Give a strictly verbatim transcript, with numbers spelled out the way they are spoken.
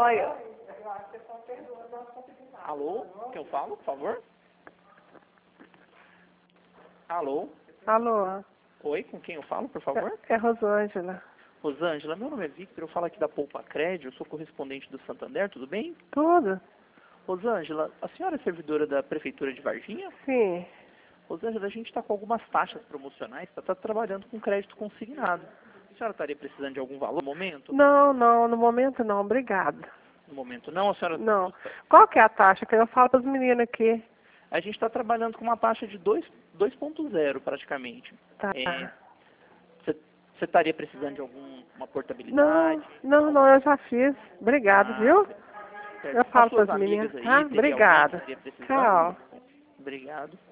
joia. Alô? Quem eu falo, por favor? Alô? Alô? Oi, com quem eu falo, por favor? É, é Rosângela. Rosângela, meu nome é Victor, eu falo aqui da Poupa Crédito, eu sou correspondente do Santander, tudo bem? Tudo? Rosângela, a senhora é servidora da Prefeitura de Varginha? Sim. Rosângela, a gente está com algumas taxas promocionais para estar trabalhando com crédito consignado. A senhora estaria precisando de algum valor no momento? Não, não, no momento não, obrigada. No momento não, a senhora... Não. Qual que é a taxa que eu falo para as meninas aqui? A gente está trabalhando com uma taxa de dois ponto zero praticamente. Tá. Você estaria precisando de alguma portabilidade? Não, não, não, eu já fiz. Obrigada, Ah, viu? certo. Eu As falo para suas as meninas, amigas aí, tá? teria alguém que Obrigada. estaria precisando? Tchau. Obrigado.